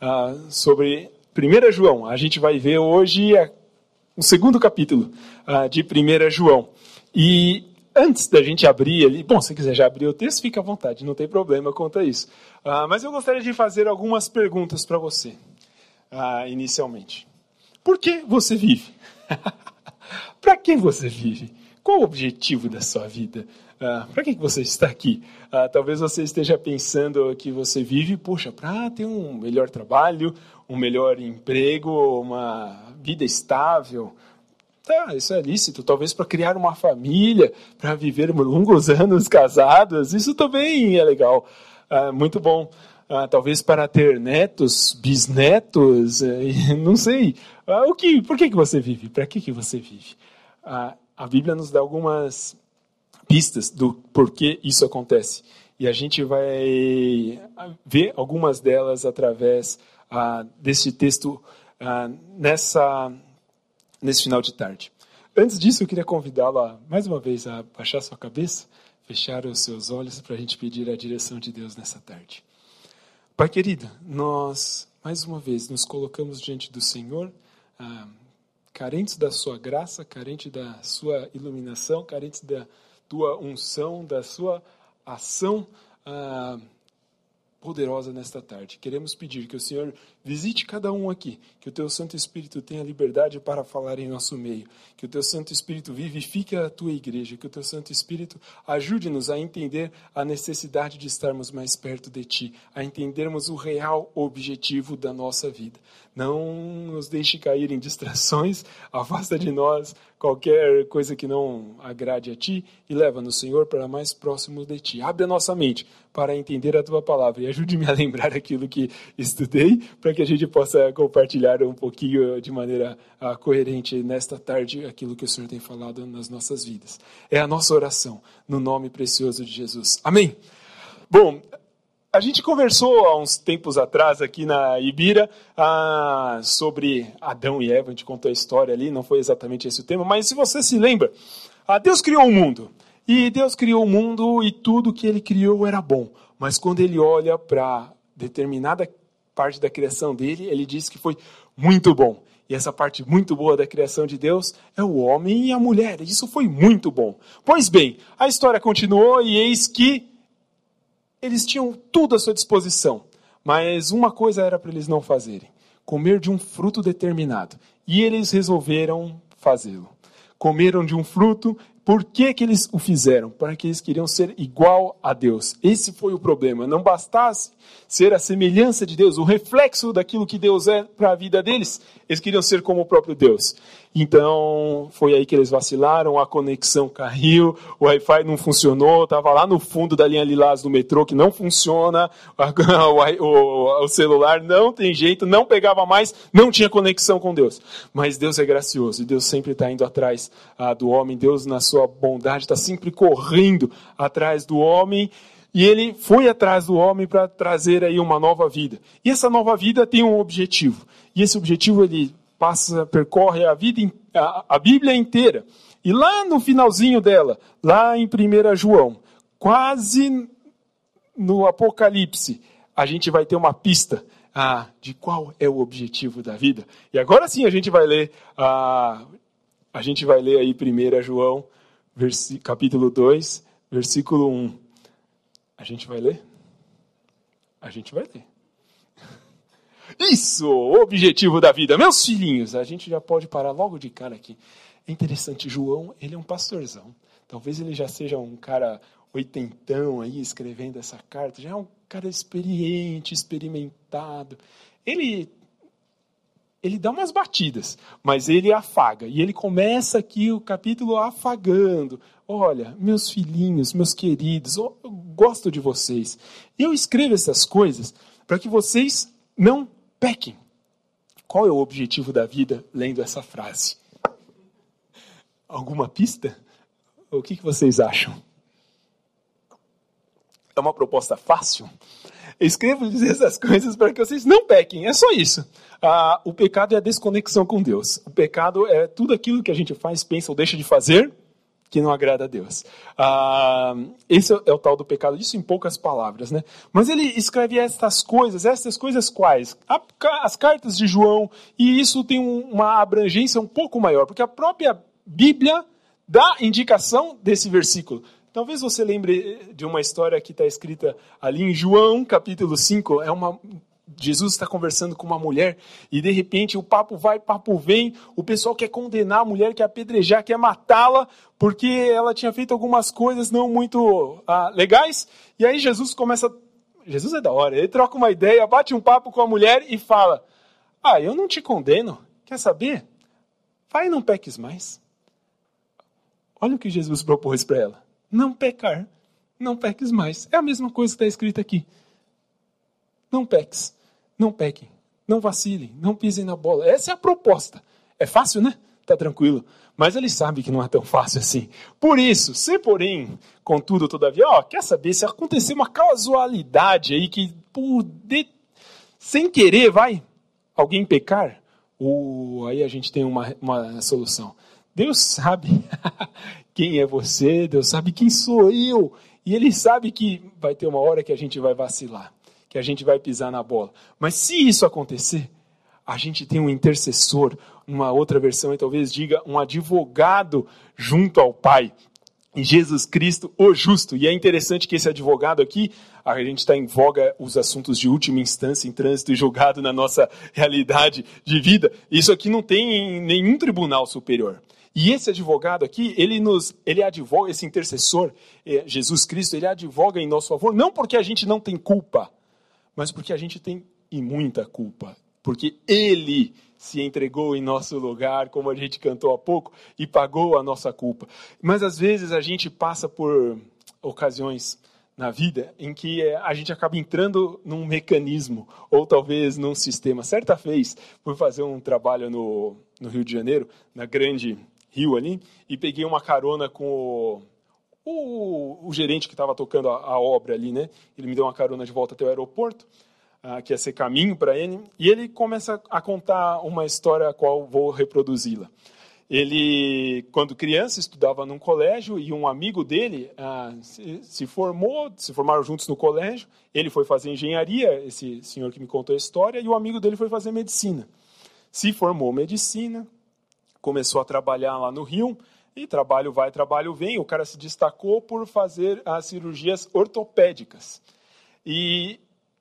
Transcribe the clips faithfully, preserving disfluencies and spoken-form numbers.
ah, sobre primeira João. A gente vai ver hoje a, o segundo capítulo ah, de primeira João. E antes da gente abrir ali, bom, se quiser já abrir o texto, fica à vontade, não tem problema quanto a isso. Ah, mas eu gostaria de fazer algumas perguntas para você, ah, inicialmente. Por que você vive? Para quem você vive? Qual o objetivo da sua vida? Ah, para que você está aqui? Ah, talvez você esteja pensando que você vive, poxa, para ter um melhor trabalho, um melhor emprego, uma vida estável. Tá, isso é lícito. Talvez para criar uma família, para viver longos anos casados. Isso também é legal. Ah, muito bom. Ah, talvez para ter netos, bisnetos, eh, não sei. Ah, o que, por que, que você vive? Para que, que você vive? Ah, a Bíblia nos dá algumas pistas do porquê isso acontece. E a gente vai ver algumas delas através ah, desse texto ah, nessa, nesse final de tarde. Antes disso, eu queria convidá-la mais uma vez a baixar sua cabeça, fechar os seus olhos para a gente pedir a direção de Deus nessa tarde. Pai querido, nós, mais uma vez, nos colocamos diante do Senhor, ah, carentes da sua graça, carentes da sua iluminação, carentes da tua unção, da sua ação ah, poderosa nesta tarde. Queremos pedir que o Senhor visite cada um aqui, que o teu Santo Espírito tenha liberdade para falar em nosso meio, que o teu Santo Espírito vivifique a tua igreja, que o teu Santo Espírito ajude-nos a entender a necessidade de estarmos mais perto de ti, a entendermos o real objetivo da nossa vida. Não nos deixe cair em distrações, afasta de nós qualquer coisa que não agrade a ti e leva-nos, Senhor, para mais próximo de ti. Abre a nossa mente para entender a tua palavra e ajude-me a lembrar aquilo que estudei, para que a gente possa compartilhar um pouquinho de maneira uh, coerente nesta tarde aquilo que o Senhor tem falado nas nossas vidas. É a nossa oração, no nome precioso de Jesus. Amém? Bom, a gente conversou há uns tempos atrás aqui na Ibira uh, sobre Adão e Eva, a gente contou a história ali, não foi exatamente esse o tema, mas se você se lembra, uh, Deus criou o mundo. E Deus criou o mundo e tudo que ele criou era bom. Mas quando ele olha para determinada parte da criação dele, ele diz que foi muito bom. E essa parte muito boa da criação de Deus é o homem e a mulher. Isso foi muito bom. Pois bem, a história continuou e eis que eles tinham tudo à sua disposição. Mas uma coisa era para eles não fazerem: comer de um fruto determinado. E eles resolveram fazê-lo. Comeram de um fruto. Por que que eles o fizeram? Para que eles queriam ser igual a Deus. Esse foi o problema. Não bastasse ser a semelhança de Deus, o reflexo daquilo que Deus é para a vida deles, eles queriam ser como o próprio Deus. Então, foi aí que eles vacilaram, a conexão caiu, o Wi-Fi não funcionou, estava lá no fundo da linha lilás do metrô, que não funciona, o, o, o celular não tem jeito, não pegava mais, não tinha conexão com Deus. Mas Deus é gracioso, e Deus sempre está indo atrás ah, do homem, Deus na sua bondade está sempre correndo atrás do homem, e ele foi atrás do homem para trazer aí uma nova vida. E essa nova vida tem um objetivo, e esse objetivo ele passa, percorre a vida, a, a Bíblia inteira. E lá no finalzinho dela, lá em primeira João, quase no Apocalipse, a gente vai ter uma pista ah, de qual é o objetivo da vida. E agora sim a gente vai ler, ah, a gente vai ler aí primeira João, vers- capítulo dois, versículo um. A gente vai ler? A gente vai ler. Isso, o objetivo da vida. Meus filhinhos, a gente já pode parar logo de cara aqui. É interessante, João, ele é um pastorzão. Talvez ele já seja um cara oitentão aí, escrevendo essa carta. Já é um cara experiente, experimentado. Ele, ele dá umas batidas, mas ele afaga. E ele começa aqui o capítulo afagando. Olha, meus filhinhos, meus queridos, eu gosto de vocês. Eu escrevo essas coisas para que vocês não pequem. Qual é o objetivo da vida lendo essa frase? Alguma pista? O que vocês acham? É uma proposta fácil? Eu escrevo dizer essas coisas para que vocês não pequem. É só isso. Ah, o pecado é a desconexão com Deus. O pecado é tudo aquilo que a gente faz, pensa ou deixa de fazer que não agrada a Deus. Ah, esse é o tal do pecado, isso em poucas palavras, né? Mas ele escreve estas coisas, estas coisas quais? As cartas de João, e isso tem uma abrangência um pouco maior, porque a própria Bíblia dá indicação desse versículo. Talvez você lembre de uma história que está escrita ali em João, capítulo cinco, é uma... Jesus está conversando com uma mulher e de repente o papo vai, papo vem, o pessoal quer condenar a mulher, quer apedrejar, quer matá-la, porque ela tinha feito algumas coisas não muito ah, legais, e aí Jesus começa, Jesus é da hora, ele troca uma ideia, bate um papo com a mulher e fala, ah, eu não te condeno, quer saber? Vai e não peques mais. Olha o que Jesus propôs para ela, não pecar, não peques mais, é a mesma coisa que está escrita aqui, não peques. Não pequem, não vacilem, não pisem na bola. Essa é a proposta. É fácil, né? Tá tranquilo. Mas ele sabe que não é tão fácil assim. Por isso, se porém, contudo, todavia, ó, quer saber se acontecer uma casualidade aí que, por de... sem querer, vai alguém pecar, uh, aí a gente tem uma, uma solução. Deus sabe quem é você, Deus sabe quem sou eu. E ele sabe que vai ter uma hora que a gente vai vacilar, que a gente vai pisar na bola. Mas se isso acontecer, a gente tem um intercessor, numa outra versão, e talvez diga um advogado junto ao Pai. E Jesus Cristo, o justo. E é interessante que esse advogado aqui, a gente está em voga os assuntos de última instância em trânsito e julgado na nossa realidade de vida. Isso aqui não tem em nenhum tribunal superior. E esse advogado aqui, ele nos, ele advoga, esse intercessor, Jesus Cristo, ele advoga em nosso favor, não porque a gente não tem culpa, mas porque a gente tem e muita culpa. Porque ele se entregou em nosso lugar, como a gente cantou há pouco, e pagou a nossa culpa. Mas às vezes a gente passa por ocasiões na vida em que a gente acaba entrando num mecanismo, ou talvez num sistema. Certa vez, fui fazer um trabalho no, no Rio de Janeiro, na Grande Rio ali, e peguei uma carona com o... O, o gerente que estava tocando a, a obra ali, né? Ele me deu uma carona de volta até o aeroporto, uh, que ia ser caminho para ele, e ele começa a contar uma história a qual vou reproduzi-la. Ele, quando criança, estudava num colégio e um amigo dele uh, se, se formou, se formaram juntos no colégio, ele foi fazer engenharia, esse senhor que me contou a história, e o amigo dele foi fazer medicina. Se formou medicina, começou a trabalhar lá no Rio, e trabalho vai, trabalho vem, o cara se destacou por fazer as cirurgias ortopédicas. E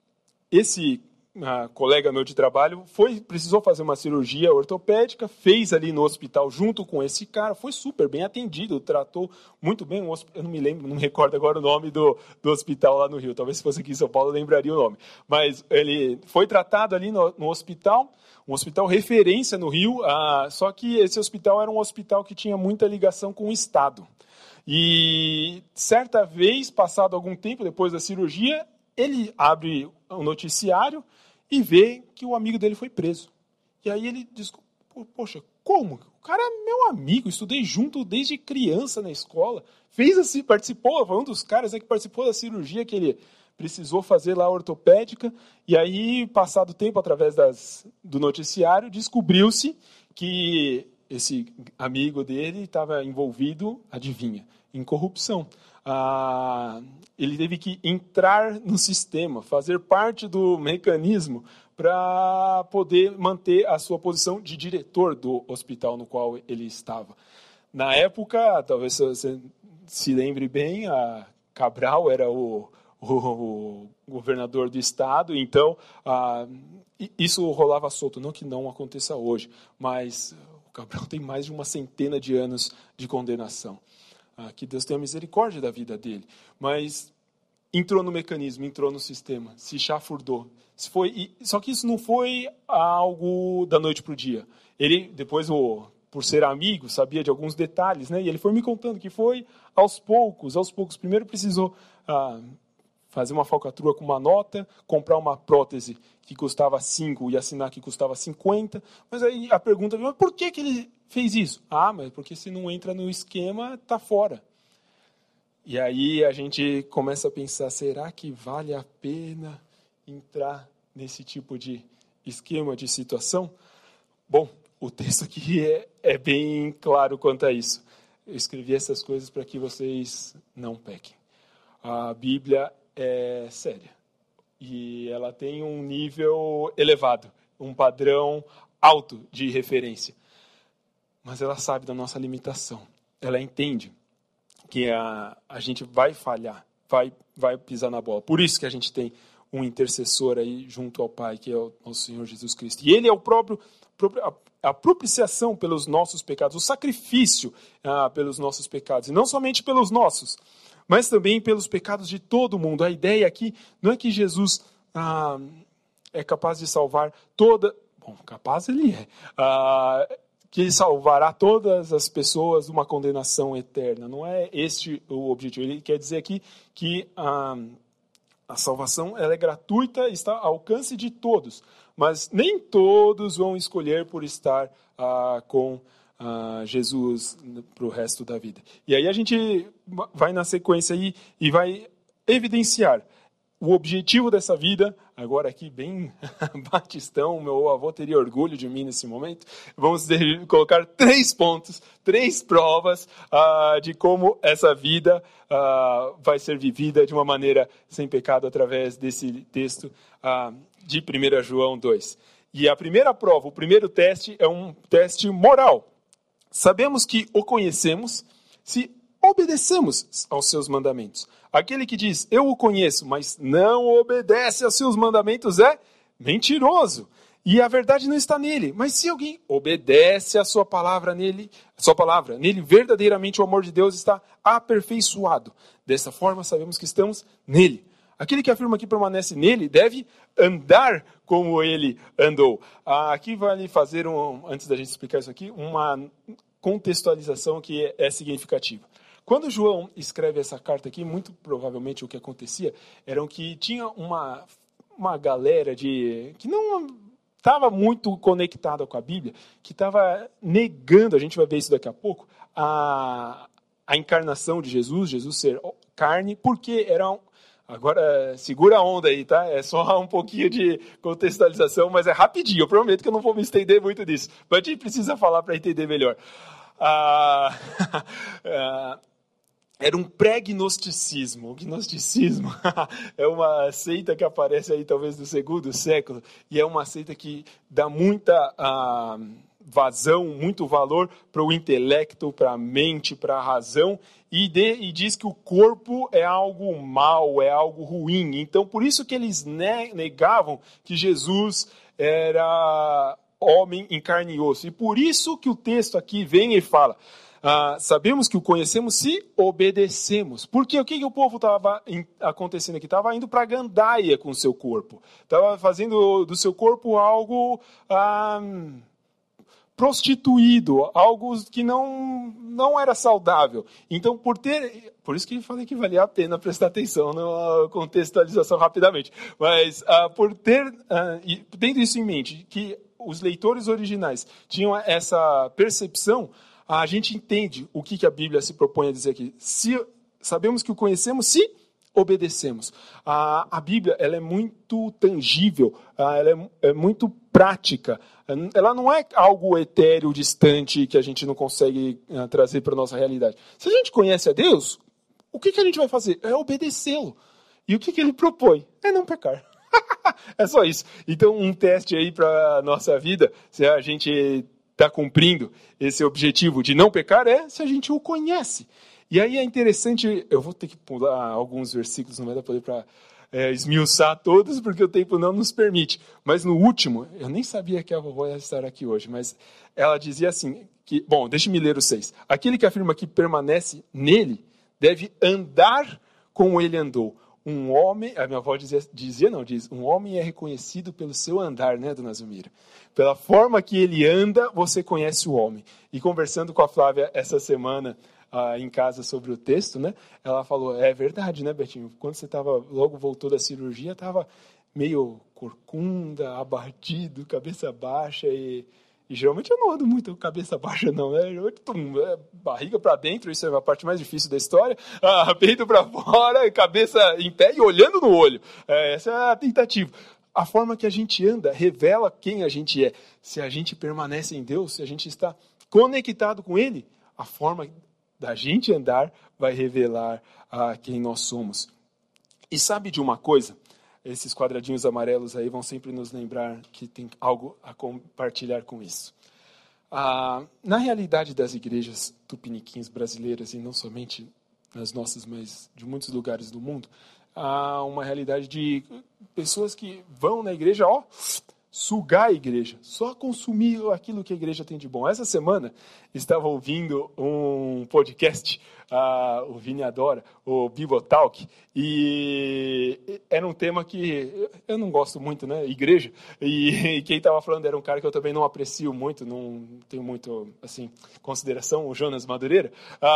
esse uh, colega meu de trabalho foi, precisou fazer uma cirurgia ortopédica, fez ali no hospital junto com esse cara, foi super bem atendido, tratou muito bem, um, eu não me lembro, não me recordo agora o nome do, do hospital lá no Rio, talvez se fosse aqui em São Paulo eu lembraria o nome. Mas ele foi tratado ali no, no hospital, um hospital referência no Rio, ah, só que esse hospital era um hospital que tinha muita ligação com o Estado. E certa vez, passado algum tempo, depois da cirurgia, ele abre um noticiário e vê que o amigo dele foi preso. E aí ele diz, poxa, como? O cara é meu amigo, estudei junto desde criança na escola, fez assim, participou, foi um dos caras né, que participou da cirurgia que ele precisou fazer lá a ortopédica, e aí, passado o tempo, através das, do noticiário, descobriu-se que esse amigo dele estava envolvido, adivinha, em corrupção. Ah, ele teve que entrar no sistema, fazer parte do mecanismo para poder manter a sua posição de diretor do hospital no qual ele estava. Na época, talvez você se lembre bem, a Cabral era o o governador do estado, então ah, isso rolava solto, não que não aconteça hoje, mas o Cabral tem mais de uma centena de anos de condenação, ah, que Deus tenha misericórdia da vida dele, mas entrou no mecanismo, entrou no sistema, se chafurdou, se foi, só que isso não foi algo da noite para o dia, ele depois o por ser amigo, sabia de alguns detalhes, né? E ele foi me contando que foi aos poucos, aos poucos, primeiro precisou ah, fazer uma falcatrua com uma nota, comprar uma prótese que custava cinco e assinar que custava cinquenta. Mas aí a pergunta é, por que, que ele fez isso? Ah, mas porque se não entra no esquema, está fora. E aí a gente começa a pensar, será que vale a pena entrar nesse tipo de esquema, de situação? Bom, o texto aqui é, é bem claro quanto a isso. eu escrevi essas coisas para que vocês não pequem. A Bíblia é séria e ela tem um nível elevado, um padrão alto de referência. Mas ela sabe da nossa limitação. Ela entende que a, a gente vai falhar, vai, vai pisar na bola. Por isso que a gente tem um intercessor aí junto ao Pai, que é o nosso Senhor Jesus Cristo. E Ele é o próprio, próprio a, a propiciação pelos nossos pecados, o sacrifício ah, pelos nossos pecados. E não somente pelos nossos, mas também pelos pecados de todo mundo. A ideia aqui não é que Jesus ah, é capaz de salvar toda... Bom, capaz Ele é. Ah, que Ele salvará todas as pessoas de uma condenação eterna. Não é este o objetivo. Ele quer dizer aqui que ah, a salvação ela é gratuita, está ao alcance de todos. Mas nem todos vão escolher por estar ah, com ah, Jesus para o resto da vida. E aí a gente vai na sequência aí e vai evidenciar o objetivo dessa vida, agora aqui bem batistão, meu avô teria orgulho de mim nesse momento, vamos ter, colocar três pontos, três provas uh, de como essa vida uh, vai ser vivida de uma maneira sem pecado através desse texto uh, de primeira João dois. E a primeira prova, o primeiro teste é um teste moral. Sabemos que o conhecemos se obedecemos aos seus mandamentos. Aquele que diz, eu o conheço, mas não obedece aos seus mandamentos é mentiroso. E a verdade não está nele. Mas se alguém obedece a sua palavra nele, a sua palavra, nele verdadeiramente o amor de Deus está aperfeiçoado. Dessa forma sabemos que estamos nele. Aquele que afirma que permanece nele deve andar como ele andou. Aqui vale fazer, um, antes da gente explicar isso aqui, uma contextualização que é significativa. Quando João escreve essa carta aqui, muito provavelmente o que acontecia era que tinha uma, uma galera de, que não estava muito conectada com a Bíblia, que estava negando, a gente vai ver isso daqui a pouco, a, a encarnação de Jesus, Jesus ser carne, porque era um, agora, segura a onda aí, tá? É só um pouquinho de contextualização, mas é rapidinho, eu prometo que eu não vou me estender muito nisso, mas a gente precisa falar para entender melhor. Ah, ah, Era um pré-gnosticismo. O gnosticismo é uma seita que aparece aí talvez no segundo século e é uma seita que dá muita ah, vazão, muito valor para o intelecto, para a mente, para a razão e, de, e diz que o corpo é algo mal, é algo ruim. Então, por isso que eles negavam que Jesus era homem em carne e osso. E por isso que o texto aqui vem e fala... Ah, sabemos que o conhecemos se obedecemos. Porque o que, que o povo estava acontecendo aqui? Estava indo para a gandaia com o seu corpo. Estava fazendo do seu corpo algo ah, prostituído, algo que não, não era saudável. Então, por ter... Por isso que eu falei que valia a pena prestar atenção na contextualização rapidamente. Mas ah, por ter, ah, tendo isso em mente, que os leitores originais tinham essa percepção, a gente entende o que a Bíblia se propõe a dizer aqui. Se, sabemos que o conhecemos se obedecemos. A, a Bíblia ela é muito tangível, ela é, é muito prática. Ela não é algo etéreo, distante, que a gente não consegue uh, trazer para a nossa realidade. Se a gente conhece a Deus, o que, que a gente vai fazer? É obedecê-lo. E o que, que ele propõe? É não pecar. É só isso. Então, um teste aí para a nossa vida, se a gente... está cumprindo esse objetivo de não pecar é se a gente o conhece. E aí é interessante, eu vou ter que pular alguns versículos, não vai dar poder para é, esmiuçar todos, porque o tempo não nos permite. Mas no último, eu nem sabia que a vovó ia estar aqui hoje, mas ela dizia assim, que, bom, deixe-me ler o seis. Aquele que afirma que permanece nele deve andar como ele andou. Um homem, a minha avó dizia, dizia não, diz, um homem é reconhecido pelo seu andar, né, dona Zumira? Pela forma que ele anda, você conhece o homem. E conversando com a Flávia essa semana ah, em casa sobre o texto, né, ela falou, é verdade, né, Betinho? Quando você estava, logo voltou da cirurgia, estava meio corcunda, abatido, cabeça baixa e... E geralmente eu não ando muito cabeça baixa, não, né? Eu, tum, é, barriga para dentro, isso é a parte mais difícil da história. Ah, peito para fora, cabeça em pé e olhando no olho. É, essa é a tentativa. A forma que a gente anda revela quem a gente é. Se a gente permanece em Deus, se a gente está conectado com Ele, a forma da gente andar vai revelar a quem nós somos. E sabe de uma coisa? Esses quadradinhos amarelos aí vão sempre nos lembrar que tem algo a compartilhar com isso. Ah, na realidade das igrejas tupiniquins brasileiras, e não somente nas nossas, mas de muitos lugares do mundo, há uma realidade de pessoas que vão na igreja, ó, sugar a igreja, só consumir aquilo que a igreja tem de bom. Essa semana, estava ouvindo um podcast, uh, o Vini adora, o Bibotalk, e era um tema que eu não gosto muito, né, igreja, e, e quem estava falando era um cara que eu também não aprecio muito, não tenho muito, assim, consideração, o Jonas Madureira,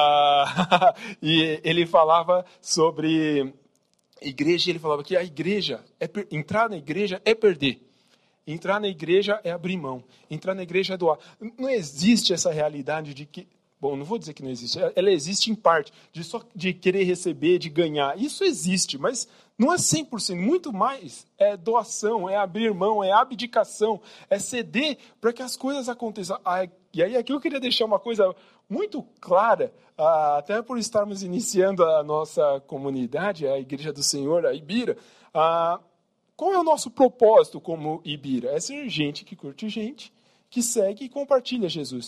uh, e ele falava sobre igreja, e ele falava que a igreja, é per... entrar na igreja é perder. Entrar na igreja é abrir mão. Entrar na igreja é doar. Não existe essa realidade de que... Bom, não vou dizer que não existe. Ela existe em parte. De só de querer receber, de ganhar. Isso existe, mas não é cem por cento. Muito mais é doação, é abrir mão, é abdicação, é ceder para que as coisas aconteçam. Ah, e aí aqui eu queria deixar uma coisa muito clara, ah, até por estarmos iniciando a nossa comunidade, a Igreja do Senhor, a Ibira. Ah, Qual é o nosso propósito como Ibira? É ser gente que curte gente, que segue e compartilha Jesus.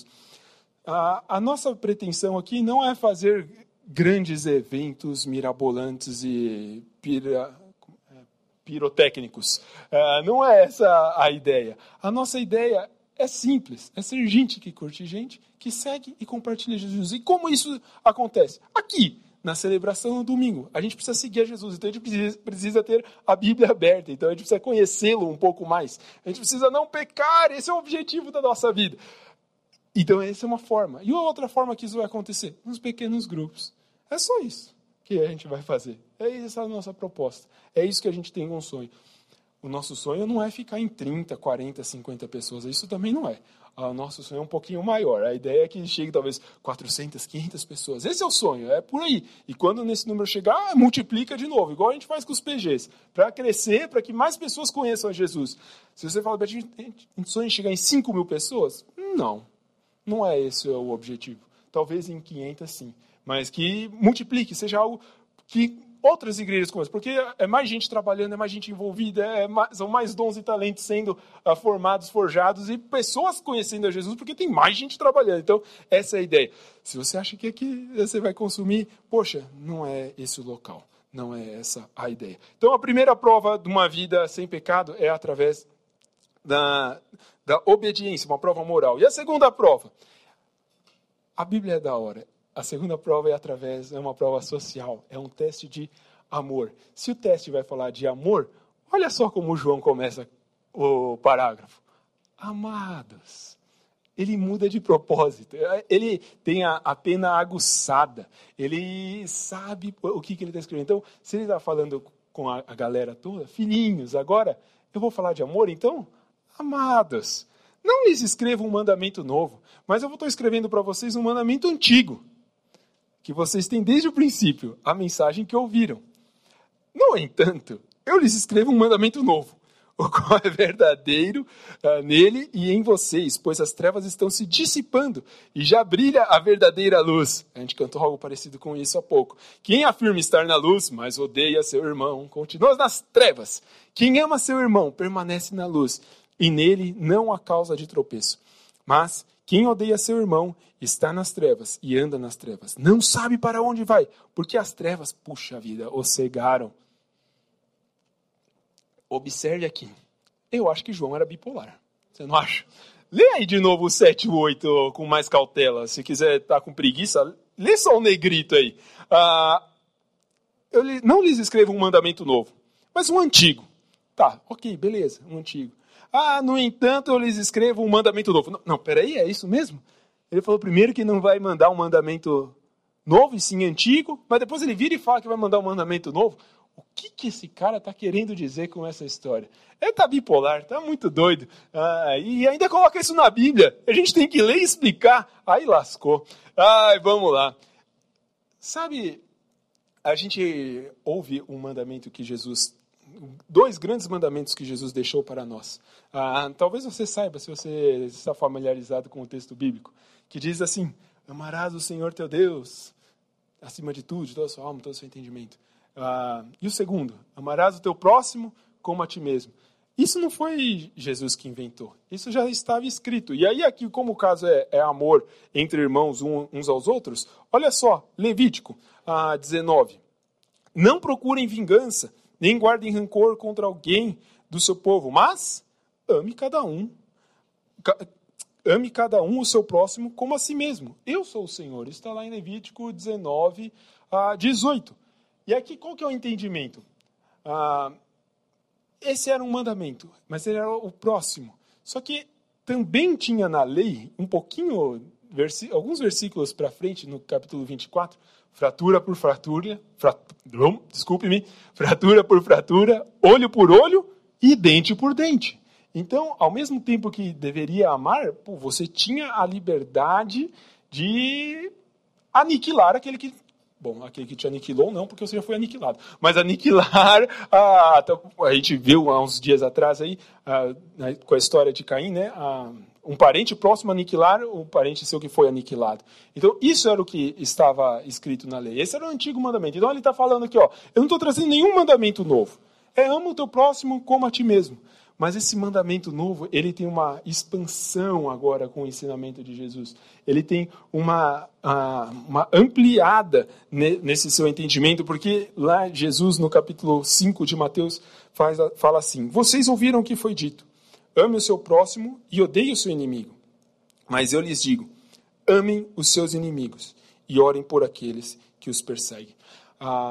A, a nossa pretensão aqui não é fazer grandes eventos mirabolantes e pira, pirotécnicos. Uh, não é essa a ideia. A nossa ideia é simples, é ser gente que curte gente, que segue e compartilha Jesus. E como isso acontece? Aqui, na celebração no domingo. A gente precisa seguir a Jesus, então a gente precisa, precisa ter a Bíblia aberta, então a gente precisa conhecê-lo um pouco mais. A gente precisa não pecar, esse é o objetivo da nossa vida. Então essa é uma forma. E outra forma que isso vai acontecer? Nos pequenos grupos. É só isso que a gente vai fazer. É essa a nossa proposta. É isso que a gente tem um sonho. O nosso sonho não é ficar em trinta, quarenta, cinquenta pessoas, isso também não é. O nosso sonho é um pouquinho maior. A ideia é que chegue talvez quatrocentas, quinhentas pessoas. Esse é o sonho, é por aí. E quando nesse número chegar, multiplica de novo, igual a gente faz com os P Gs, para crescer, para que mais pessoas conheçam a Jesus. Se você fala, a gente sonha em chegar em cinco mil pessoas? Não, não é esse o objetivo. Talvez em quinhentas, sim. Mas que multiplique, seja algo que outras igrejas começam, porque é mais gente trabalhando, é mais gente envolvida, é mais, são mais dons e talentos sendo uh, formados, forjados, e pessoas conhecendo a Jesus, porque tem mais gente trabalhando. Então, essa é a ideia. Se você acha que aqui você vai consumir, poxa, não é esse o local, não é essa a ideia. Então, a primeira prova de uma vida sem pecado é através da, da obediência, uma prova moral. E a segunda prova? A Bíblia é da hora. A segunda prova é através, é uma prova social, é um teste de amor. Se o teste vai falar de amor, olha só como o João começa o parágrafo. Amados. Ele muda de propósito, ele tem a, a pena aguçada, ele sabe o que, que ele está escrevendo. Então, se ele está falando com a, a galera toda, filhinhos, agora eu vou falar de amor, então, amados. Não lhes escrevo um mandamento novo, mas eu estou escrevendo para vocês um mandamento antigo, que vocês têm desde o princípio, a mensagem que ouviram. No entanto, eu lhes escrevo um mandamento novo, o qual é verdadeiro uh, nele e em vocês, pois as trevas estão se dissipando e já brilha a verdadeira luz. A gente cantou algo parecido com isso há pouco. Quem afirma estar na luz, mas odeia seu irmão, continua nas trevas. Quem ama seu irmão permanece na luz, e nele não há causa de tropeço. Mas quem odeia seu irmão está nas trevas e anda nas trevas. Não sabe para onde vai, porque as trevas, puxa vida, o cegaram. Observe aqui. Eu acho que João era bipolar. Você não acha? Lê aí de novo o sete e o oito com mais cautela. Se quiser estar com preguiça, lê só o negrito aí. Ah, eu não lhes escrevo um mandamento novo, mas um antigo. Tá, ok, beleza, um antigo. Ah, no entanto, eu lhes escrevo um mandamento novo. Não, não, peraí, é isso mesmo? Ele falou primeiro que não vai mandar um mandamento novo, e sim antigo, mas depois ele vira e fala que vai mandar um mandamento novo. O que, que esse cara está querendo dizer com essa história? Ele está bipolar, está muito doido. Ah, e ainda coloca isso na Bíblia. A gente tem que ler e explicar. Aí lascou. Ai, vamos lá. Sabe, a gente ouve um mandamento que Jesus... Dois grandes mandamentos que Jesus deixou para nós. Ah, talvez você saiba, se você está familiarizado com o texto bíblico, que diz assim, Amarás o Senhor teu Deus, acima de tudo, de toda a sua alma, todo o seu entendimento. Ah, e o segundo, amarás o teu próximo como a ti mesmo. Isso não foi Jesus que inventou. Isso já estava escrito. E aí aqui, como o caso é, é amor entre irmãos uns aos outros, olha só, Levítico ah, dezenove. Não procurem vingança, nem guardem rancor contra alguém do seu povo, mas ame cada um. Ame cada um o seu próximo como a si mesmo. Eu sou o Senhor. Isso está lá em Levítico dezenove, dezoito. E aqui qual que é o entendimento? Ah, esse era um mandamento, mas ele era o próximo. Só que também tinha na lei, um pouquinho, versi- alguns versículos para frente, no capítulo vinte e quatro, fratura por fratura, frat, desculpe-me, fratura por fratura, olho por olho e dente por dente. Então, ao mesmo tempo que deveria amar, pô, você tinha a liberdade de aniquilar aquele que... Bom, aquele que te aniquilou não, porque você já foi aniquilado. Mas aniquilar, a, a gente viu há uns dias atrás aí, a, com a história de Caim, né? A, um parente próximo aniquilar o parente seu que foi aniquilado. Então, isso era o que estava escrito na lei. Esse era o antigo mandamento. Então, ele está falando aqui, ó, eu não estou trazendo nenhum mandamento novo. É ama o teu próximo como a ti mesmo. Mas esse mandamento novo, ele tem uma expansão agora com o ensinamento de Jesus. Ele tem uma, uma ampliada nesse seu entendimento, porque lá Jesus, no capítulo cinco de Mateus, faz, fala assim, vocês ouviram o que foi dito, ame o seu próximo e odeie o seu inimigo. Mas eu lhes digo, amem os seus inimigos e orem por aqueles que os perseguem. Ah,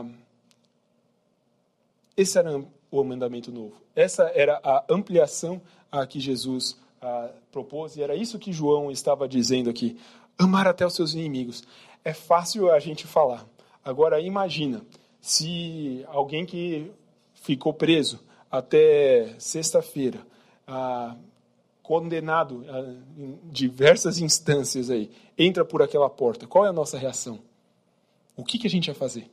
esse era o mandamento novo. Essa era a ampliação a que Jesus a, propôs, e era isso que João estava dizendo aqui. Amar até os seus inimigos. É fácil a gente falar. Agora, imagina, se alguém que ficou preso até sexta-feira, a, condenado a, em diversas instâncias aí, entra por aquela porta, qual é a nossa reação? O que, que a gente ia fazer?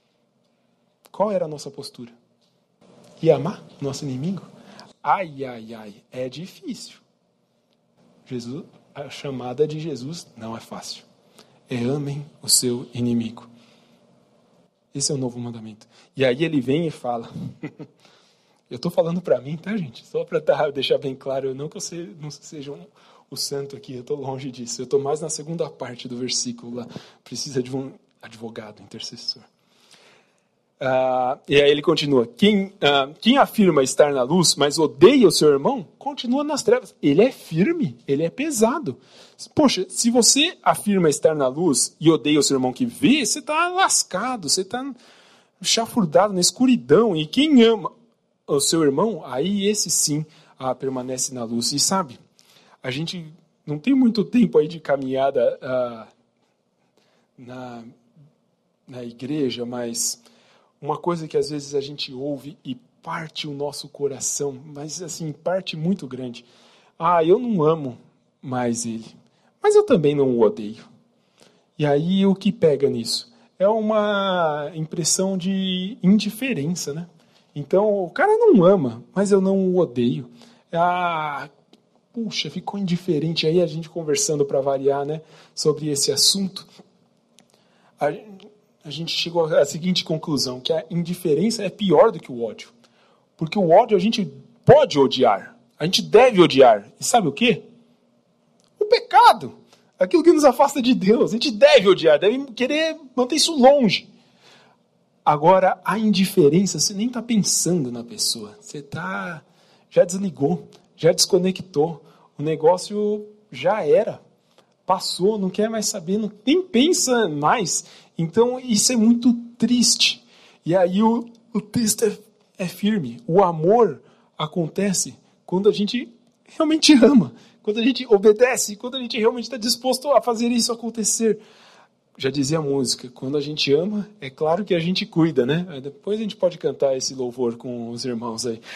Qual era a nossa postura? E amar nosso inimigo? Ai, ai, ai, é difícil. Jesus, a chamada de Jesus não é fácil. É amem o seu inimigo. Esse é o novo mandamento. E aí ele vem e fala, eu estou falando para mim, tá, gente? Só para tá, deixar bem claro, não que eu seja, não seja um, o santo aqui, eu estou longe disso. Eu estou mais na segunda parte do versículo lá. Precisa de um advogado, intercessor. Uh, e aí ele continua, quem, uh, quem afirma estar na luz, mas odeia o seu irmão, continua nas trevas. Ele é firme, ele é pesado. Poxa, se você afirma estar na luz e odeia o seu irmão que vê, você está lascado, você está chafurdado na escuridão. E quem ama o seu irmão, aí esse sim uh, permanece na luz. E sabe, a gente não tem muito tempo aí de caminhada uh, na, na igreja, mas... uma coisa que às vezes a gente ouve e parte o nosso coração, mas assim, parte muito grande. Ah, eu não amo mais ele, mas eu também não o odeio. E aí o que pega nisso? É uma impressão de indiferença, né? Então, o cara não ama, mas eu não o odeio. Ah, puxa, ficou indiferente. Aí a gente conversando para variar, né, sobre esse assunto. A a gente chegou à seguinte conclusão, que a indiferença é pior do que o ódio. Porque o ódio a gente pode odiar, a gente deve odiar. E sabe o quê? O pecado, aquilo que nos afasta de Deus. A gente deve odiar, deve querer manter isso longe. Agora, a indiferença, você nem está pensando na pessoa. Você tá, já desligou, já desconectou. O negócio já era. Passou, não quer mais saber, não, nem pensa mais. Então, isso é muito triste. E aí o, o texto é, é firme. O amor acontece quando a gente realmente ama, quando a gente obedece, quando a gente realmente está disposto a fazer isso acontecer. Já dizia a música, quando a gente ama, é claro que a gente cuida, né? Depois a gente pode cantar esse louvor com os irmãos aí.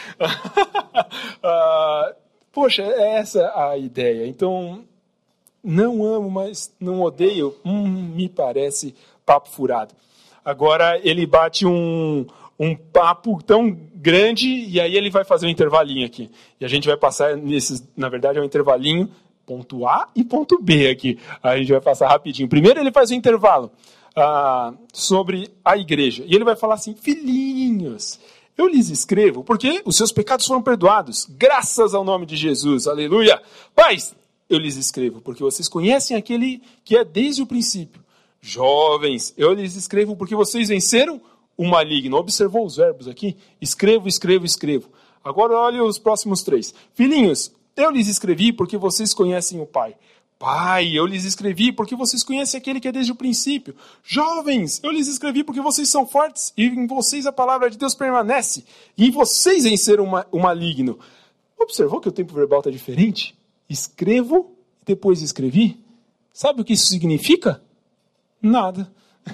ah, poxa, é essa a ideia. Então... não amo, mas não odeio, hum, me parece papo furado. Agora ele bate um, um papo tão grande e aí ele vai fazer um intervalinho aqui. E a gente vai passar nesses, na verdade é um intervalinho ponto A e ponto B aqui. A gente vai passar rapidinho. Primeiro ele faz um intervalo ah, sobre a igreja. E ele vai falar assim, filhinhos, eu lhes escrevo porque os seus pecados foram perdoados, graças ao nome de Jesus. Aleluia! Pais, eu lhes escrevo porque vocês conhecem aquele que é desde o princípio. Jovens, eu lhes escrevo porque vocês venceram o maligno. Observou os verbos aqui? Escrevo, escrevo, escrevo. Agora olha os próximos três. Filhinhos, eu lhes escrevi porque vocês conhecem o Pai. Pai, eu lhes escrevi porque vocês conhecem aquele que é desde o princípio. Jovens, eu lhes escrevi porque vocês são fortes e em vocês a palavra de Deus permanece. E em vocês venceram o maligno. Observou que o tempo verbal está diferente? Escrevo e depois escrevi. Sabe o que isso significa? Nada.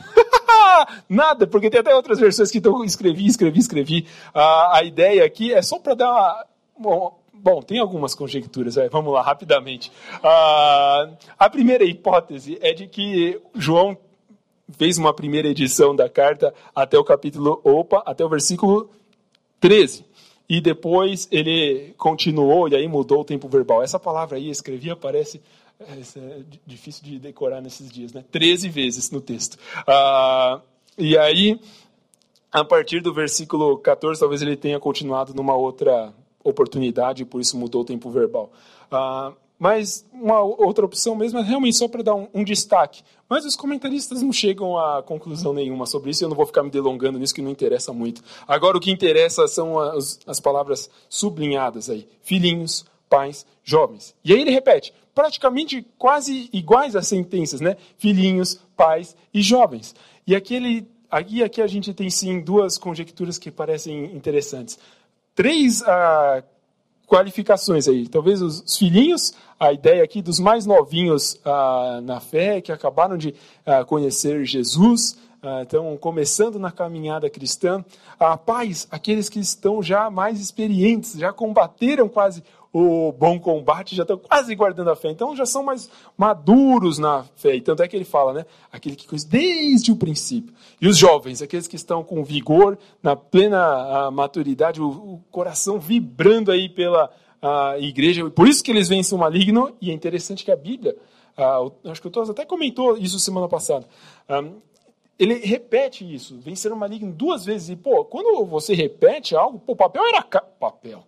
Nada, porque tem até outras versões que estão escrevi, escrevi, escrevi. Ah, a ideia aqui é só para dar uma... Bom, bom, tem algumas conjecturas, aí, vamos lá, rapidamente. Ah, a primeira hipótese é de que João fez uma primeira edição da carta até o capítulo, opa, até o versículo treze. E depois ele continuou e aí mudou o tempo verbal. Essa palavra aí, escrevi, aparece... É difícil de decorar nesses dias, né? treze vezes no texto. Ah, e aí, a partir do versículo catorze, talvez ele tenha continuado numa outra oportunidade, e por isso mudou o tempo verbal. Ah, mas uma outra opção mesmo é realmente só para dar um, um destaque. Mas os comentaristas não chegam a conclusão nenhuma sobre isso, e eu não vou ficar me delongando nisso, que não interessa muito. Agora, o que interessa são as, as palavras sublinhadas aí. Filhinhos, pais, jovens. E aí ele repete, praticamente quase iguais às sentenças, né? Filhinhos, pais e jovens. E aqui, ele, aqui, aqui a gente tem, sim, duas conjecturas que parecem interessantes. Três ah, qualificações aí. Talvez os, os filhinhos, a ideia aqui dos mais novinhos ah, na fé, que acabaram de ah, conhecer Jesus, ah, estão começando na caminhada cristã. Ah, pais, aqueles que estão já mais experientes, já combateram quase o bom combate, já estão quase guardando a fé. Então já são mais maduros na fé. E tanto é que ele fala, né? Aquele que conhece desde o princípio. E os jovens, aqueles que estão com vigor, na plena maturidade, o, o coração vibrando aí pela a igreja. Por isso que eles vencem o maligno. E é interessante que a Bíblia, ah, acho que o Tosa até comentou isso semana passada, ah, ele repete isso, vencer o maligno duas vezes. E, pô, quando você repete algo, pô, papel era... Ca... Papel.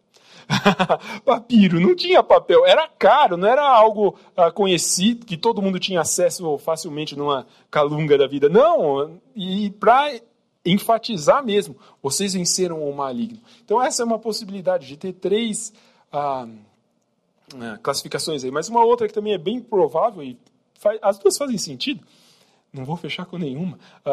Papiro, não tinha papel, era caro, não era algo uh, conhecido, que todo mundo tinha acesso facilmente numa calunga da vida. Não, e para enfatizar mesmo, vocês venceram o maligno. Então essa é uma possibilidade de ter três uh, uh, classificações aí, mas uma outra que também é bem provável, e faz, as duas fazem sentido, não vou fechar com nenhuma, uh,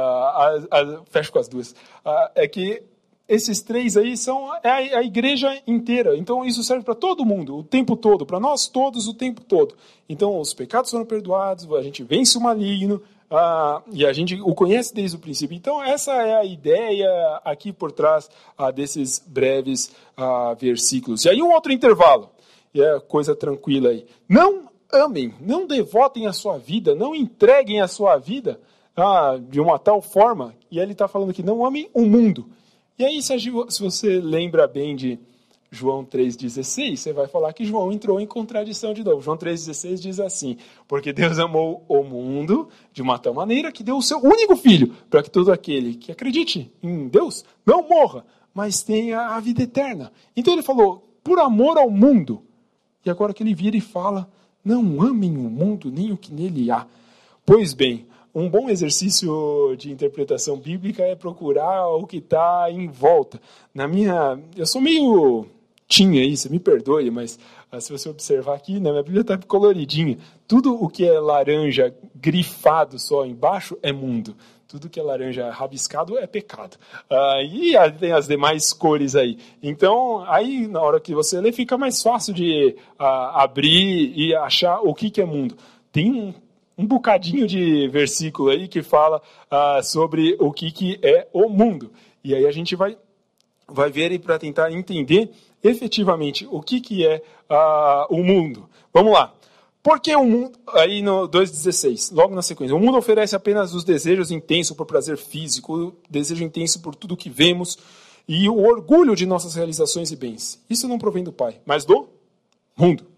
a, a, fecho com as duas, uh, é que esses três aí são a, a igreja inteira. Então isso serve para todo mundo, o tempo todo, para nós todos o tempo todo. Então os pecados foram perdoados, a gente vence o maligno, ah, e a gente o conhece desde o princípio. Então essa é a ideia aqui por trás ah, desses breves ah, versículos. E aí um outro intervalo, e é coisa tranquila aí. Não amem, não devotem a sua vida, não entreguem a sua vida ah, de uma tal forma, e ele está falando que não amem o mundo. E aí, se você lembra bem de João três dezesseis, você vai falar que João entrou em contradição de novo. João três dezesseis diz assim, porque Deus amou o mundo de uma tal maneira que deu o seu único filho, para que todo aquele que acredite em Deus não morra, mas tenha a vida eterna. Então ele falou, por amor ao mundo. E agora que ele vira e fala, não amem o mundo nem o que nele há. Pois bem, um bom exercício de interpretação bíblica é procurar o que está em volta. Na minha, eu sou meio tinha aí, você me perdoe, mas uh, se você observar aqui, né, minha Bíblia está coloridinha. Tudo o que é laranja grifado só embaixo é mundo. Tudo que é laranja rabiscado é pecado. Uh, e tem as demais cores aí. Então, aí na hora que você lê, fica mais fácil de uh, abrir e achar o que, que é mundo. Tem um Um bocadinho de versículo aí que fala ah, sobre o que, que é o mundo. E aí a gente vai, vai ver para tentar entender efetivamente o que, que é ah, o mundo. Vamos lá. Porque o mundo, aí no dois dezesseis, logo na sequência, o mundo oferece apenas os desejos intensos por prazer físico, o desejo intenso por tudo que vemos e o orgulho de nossas realizações e bens. Isso não provém do Pai, mas do mundo.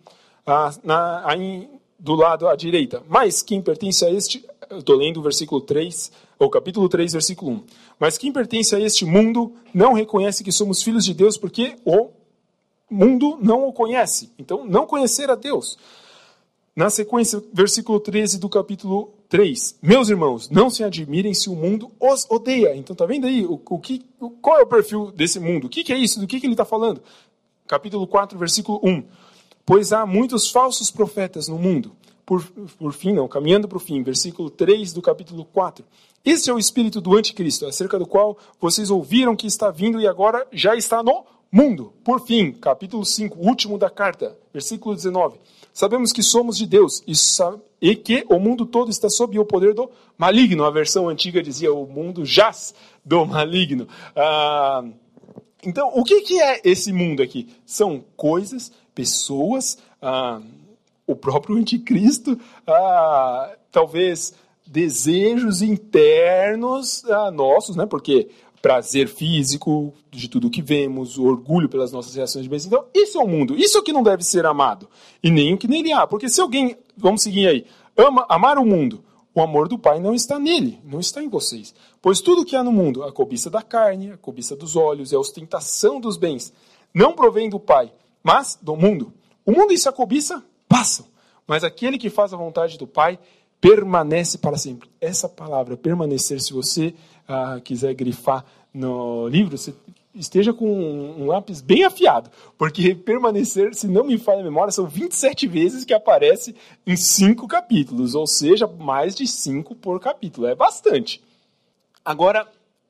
ah, na, aí, do lado à direita. Mas quem pertence a este... Eu estou lendo o versículo três, ou capítulo três, versículo um. Mas quem pertence a este mundo não reconhece que somos filhos de Deus, porque o mundo não o conhece. Então, não conhecer a Deus. Na sequência, versículo treze do capítulo três. Meus irmãos, não se admirem se o mundo os odeia. Então, tá vendo aí o, o que, o, qual é o perfil desse mundo? O que, que é isso? Do que, que ele está falando? Capítulo quatro, versículo um. Pois há muitos falsos profetas no mundo. Por, por fim, não, caminhando para o fim, versículo três do capítulo quatro. Este é o espírito do anticristo, acerca do qual vocês ouviram que está vindo e agora já está no mundo. Por fim, capítulo cinco, último da carta, versículo dezenove. Sabemos que somos de Deus e, e que o mundo todo está sob o poder do maligno. A versão antiga dizia o mundo jaz do maligno. Ah, então, o que, que é esse mundo aqui? São coisas, pessoas... Ah, o próprio anticristo, ah, talvez desejos internos ah, nossos, né? Porque prazer físico de tudo que vemos, orgulho pelas nossas reações de bem. Então, isso é o mundo. Isso é o que não deve ser amado. E nem o que nele há. Porque se alguém, vamos seguir aí, ama, amar o mundo, o amor do Pai não está nele, não está em vocês. Pois tudo que há no mundo, a cobiça da carne, a cobiça dos olhos e a ostentação dos bens, não provém do Pai, mas do mundo. O mundo e sua cobiça passam, mas aquele que faz a vontade do Pai permanece para sempre. Essa palavra, permanecer, se você ah, quiser grifar no livro, você esteja com um, um lápis bem afiado, porque permanecer, se não me falha a memória, são vinte e sete vezes que aparece em cinco capítulos, ou seja, mais de cinco por capítulo. É bastante. Agora,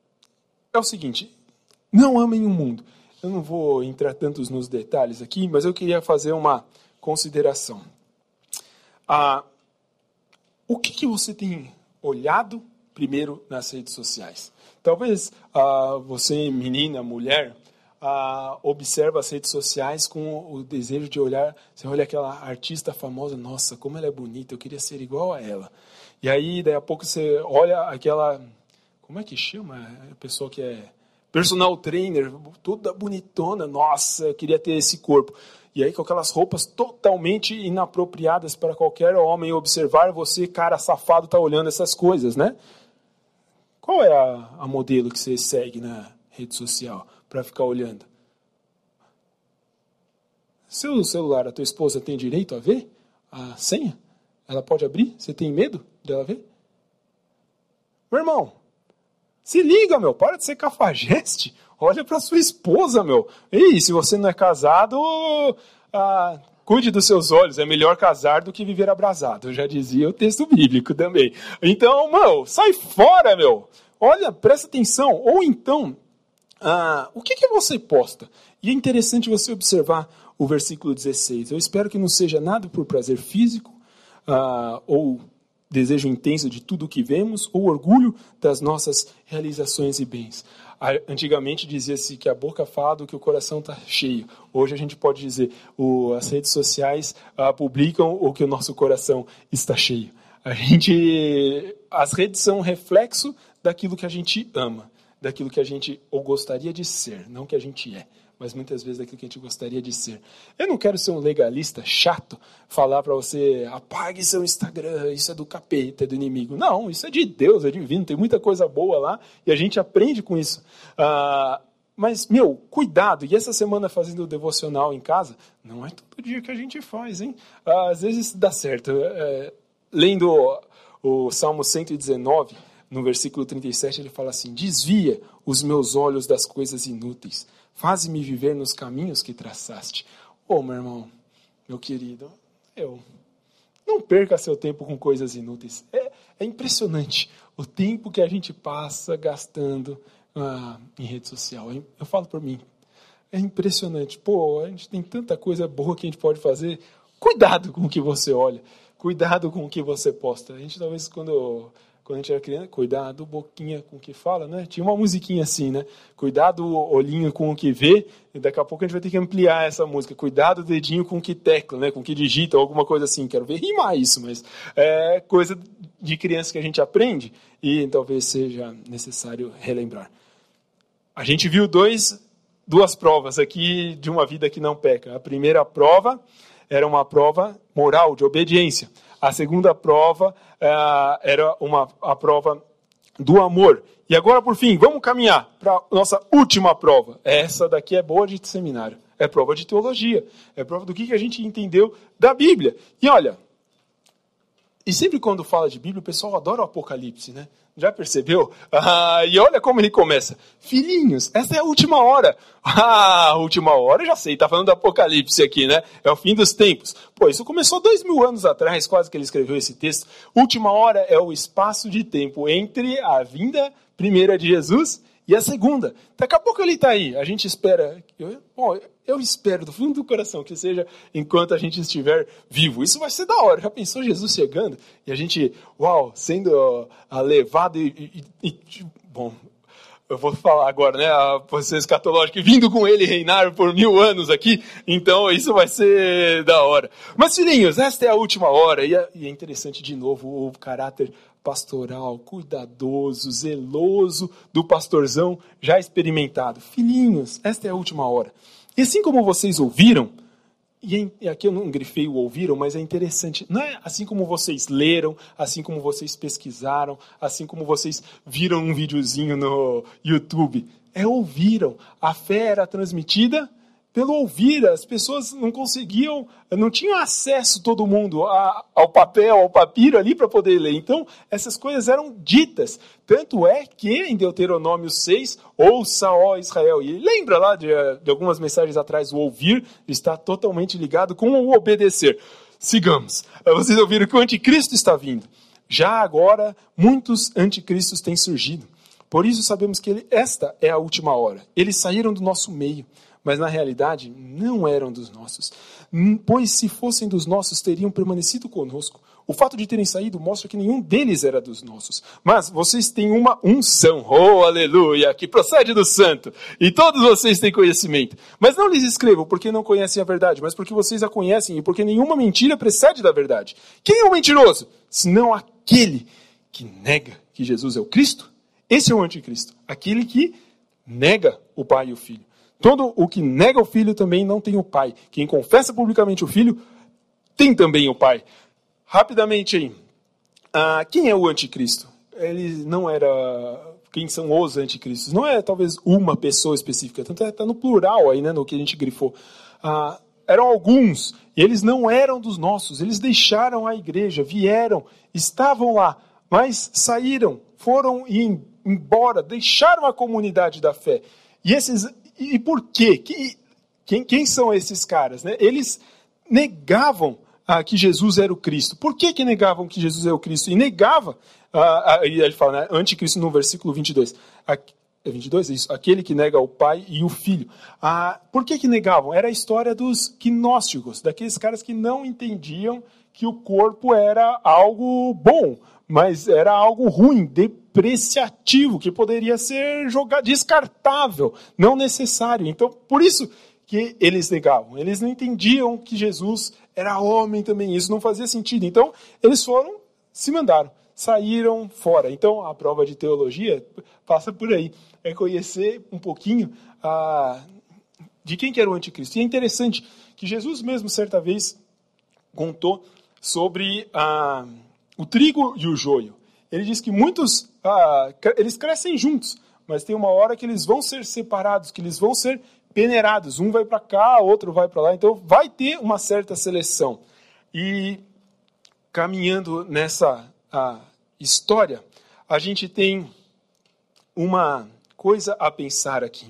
é o seguinte, não amem o mundo. Eu não vou entrar tantos nos detalhes aqui, mas eu queria fazer uma consideração. Ah, o que, que você tem olhado primeiro nas redes sociais? Talvez ah, você, menina, mulher, ah, observa as redes sociais com o desejo de olhar, você olha aquela artista famosa, nossa, como ela é bonita, eu queria ser igual a ela. E aí, daí a pouco você olha aquela, como é que chama? A pessoa que é personal trainer, toda bonitona, nossa, eu queria ter esse corpo. E aí com aquelas roupas totalmente inapropriadas para qualquer homem observar, você, cara safado, tá olhando essas coisas, né? Qual é a, a modelo que você segue na rede social para ficar olhando? Seu celular, a tua esposa tem direito a ver a senha? Ela pode abrir? Você tem medo dela ver? Meu irmão, se liga, meu, para de ser cafajeste. Olha para sua esposa, meu. E se você não é casado, ah, cuide dos seus olhos. É melhor casar do que viver abrasado. Já dizia o texto bíblico também. Então, meu, sai fora, meu. Olha, presta atenção. Ou então, ah, o que, que você posta? E é interessante você observar o versículo dezesseis. Eu espero que não seja nada por prazer físico, ah, ou desejo intenso de tudo o que vemos, ou orgulho das nossas realizações e bens. Antigamente dizia-se que a boca fala do que o coração está cheio. Hoje a gente pode dizer o, as redes sociais ah, publicam o que o nosso coração está cheio. A gente, as redes são um reflexo daquilo que a gente ama, daquilo que a gente ou gostaria de ser, não que a gente é, mas muitas vezes daquilo que a gente gostaria de ser. Eu não quero ser um legalista chato, falar para você, apague seu Instagram, isso é do capeta, é do inimigo. Não, isso é de Deus, é divino, tem muita coisa boa lá e a gente aprende com isso. Ah, mas, meu, cuidado, e essa semana fazendo o devocional em casa, não é todo dia que a gente faz, hein? Ah, às vezes dá certo. É, lendo o, o Salmo cento e dezenove, no versículo trinta e sete, ele fala assim, desvia os meus olhos das coisas inúteis, faze-me viver nos caminhos que traçaste. Ô, oh, meu irmão, meu querido, eu não perca seu tempo com coisas inúteis. É, é impressionante o tempo que a gente passa gastando ah, em rede social. Eu falo por mim, é impressionante. Pô, a gente tem tanta coisa boa que a gente pode fazer. Cuidado com o que você olha, cuidado com o que você posta. A gente talvez quando... Quando a gente era criança, cuidado, boquinha com o que fala, né? Tinha uma musiquinha assim, né? Cuidado, olhinho com o que vê, e daqui a pouco a gente vai ter que ampliar essa música. Cuidado, dedinho com o que tecla, né? Com o que digita, ou alguma coisa assim. Quero ver rimar isso, mas é coisa de criança que a gente aprende e talvez seja necessário relembrar. A gente viu dois, duas provas aqui de uma vida que não peca. A primeira prova era uma prova moral, de obediência. A segunda prova uh, era uma, a prova do amor. E agora, por fim, vamos caminhar para a nossa última prova. Essa daqui é boa de seminário. É prova de teologia. É prova do que, que a gente entendeu da Bíblia. E olha, e sempre quando fala de Bíblia, o pessoal adora o Apocalipse, né? Já percebeu? Ah, e olha como ele começa. Filhinhos, essa é a última hora. Ah, a última hora, eu já sei, tá falando do Apocalipse aqui, né? É o fim dos tempos. Pô, isso começou dois mil anos atrás, quase que ele escreveu esse texto. Última hora é o espaço de tempo entre a vinda primeira de Jesus e a segunda. Daqui a pouco ele está aí. A gente espera. Eu, bom, eu espero do fundo do coração que seja enquanto a gente estiver vivo. Isso vai ser da hora. Já pensou Jesus chegando e a gente, uau, sendo uh, levado e, e, e. Bom, eu vou falar agora, né? A posição escatológica, vindo com ele reinar por mil anos aqui. Então isso vai ser da hora. Mas, filhinhos, esta é a última hora. E é, e é interessante, de novo, o caráter pastoral, cuidadoso, zeloso do pastorzão já experimentado. Filhinhos, esta é a última hora. E assim como vocês ouviram, e aqui eu não grifei o ouviram, mas é interessante, não é assim como vocês leram, assim como vocês pesquisaram, assim como vocês viram um videozinho no YouTube, é ouviram. A fé era transmitida pelo ouvir. As pessoas não conseguiam, não tinham acesso, todo mundo, a, ao papel, ao papiro ali para poder ler. Então, essas coisas eram ditas. Tanto é que em Deuteronômio seis, ouça, ó Israel. E lembra lá de, de algumas mensagens atrás, o ouvir está totalmente ligado com o obedecer. Sigamos. Vocês ouviram que o anticristo está vindo. Já agora, muitos anticristos têm surgido. Por isso sabemos que ele, esta é a última hora. Eles saíram do nosso meio, mas na realidade não eram dos nossos. Pois se fossem dos nossos, teriam permanecido conosco. O fato de terem saído mostra que nenhum deles era dos nossos. Mas vocês têm uma unção, oh aleluia, que procede do santo. E todos vocês têm conhecimento. Mas não lhes escrevo porque não conhecem a verdade, mas porque vocês a conhecem e porque nenhuma mentira precede da verdade. Quem é o mentiroso? Senão aquele que nega que Jesus é o Cristo. Esse é o anticristo. Aquele que nega o Pai e o Filho. Todo o que nega o Filho também não tem o Pai. Quem confessa publicamente o Filho tem também o Pai. Rapidamente aí. Ah, quem é o anticristo? Ele não era... Quem são os anticristos? Não é talvez uma pessoa específica. Tanto está no plural aí, né, no que a gente grifou. Ah, eram alguns. E eles não eram dos nossos. Eles deixaram a igreja, vieram, estavam lá, mas saíram, foram embora, deixaram a comunidade da fé. E esses... E por quê? Que, quem, quem são esses caras? Né? Eles negavam ah, que Jesus era o Cristo. Por que, que negavam que Jesus era o Cristo? E negava, ah, ah, ele fala, né, anticristo no versículo vinte e dois. É vinte e dois? Isso. Aquele que nega o Pai e o Filho. Ah, por que, que negavam? Era a história dos gnósticos, daqueles caras que não entendiam que o corpo era algo bom, mas era algo ruim, depreciativo, que poderia ser jogado, descartável, não necessário. Então, por isso que eles negavam. Eles não entendiam que Jesus era homem também. Isso não fazia sentido. Então, eles foram, se mandaram, saíram fora. Então, a prova de teologia passa por aí. É conhecer um pouquinho ah, de quem que era o anticristo. E é interessante que Jesus mesmo, certa vez, contou sobre... Ah, o trigo e o joio. Ele diz que muitos, ah, eles crescem juntos, mas tem uma hora que eles vão ser separados, que eles vão ser peneirados. Um vai para cá, outro vai para lá. Então vai ter uma certa seleção. E caminhando nessa ah, história, a gente tem uma coisa a pensar aqui.